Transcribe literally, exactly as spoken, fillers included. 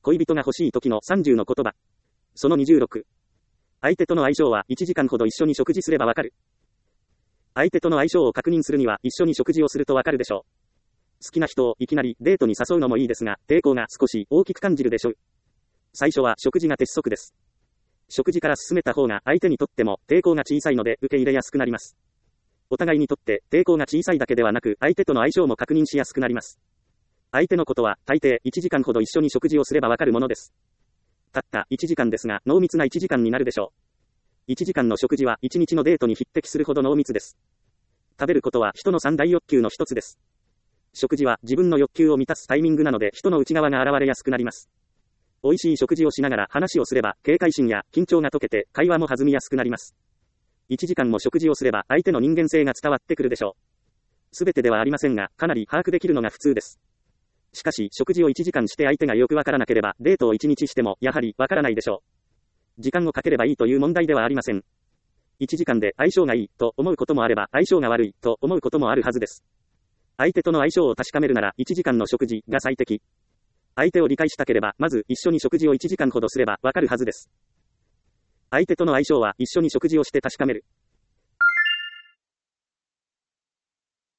恋人が欲しい時のさんじゅうの言葉。そのにじゅうろく。相手との相性はいちじかんほど一緒に食事すればわかる。相手との相性を確認するには一緒に食事をするとわかるでしょう。好きな人をいきなりデートに誘うのもいいですが、抵抗が少し大きく感じるでしょう。最初は食事が鉄則です。食事から進めた方が相手にとっても抵抗が小さいので受け入れやすくなります。お互いにとって抵抗が小さいだけではなく、相手との相性も確認しやすくなります。相手のことは大抵いちじかんほど一緒に食事をすればわかるものです。たったいちじかんですが、濃密ないちじかんになるでしょう。いちじかんの食事はいちにちのデートに匹敵するほど濃密です。食べることは人の三大欲求の一つです。食事は自分の欲求を満たすタイミングなので、人の内側が現れやすくなります。美味しい食事をしながら話をすれば、警戒心や緊張が解けて会話も弾みやすくなります。いちじかんも食事をすれば相手の人間性が伝わってくるでしょう。すべてではありませんが、かなり把握できるのが普通です。しかし、食事をいちじかんして相手がよくわからなければ、デートをいちにちしても、やはりわからないでしょう。時間をかければいいという問題ではありません。いちじかんで相性がいいと思うこともあれば、相性が悪いと思うこともあるはずです。相手との相性を確かめるなら、いちじかんの食事が最適。相手を理解したければ、まず一緒に食事をいちじかんほどすればわかるはずです。相手との相性は一緒に食事をして確かめる。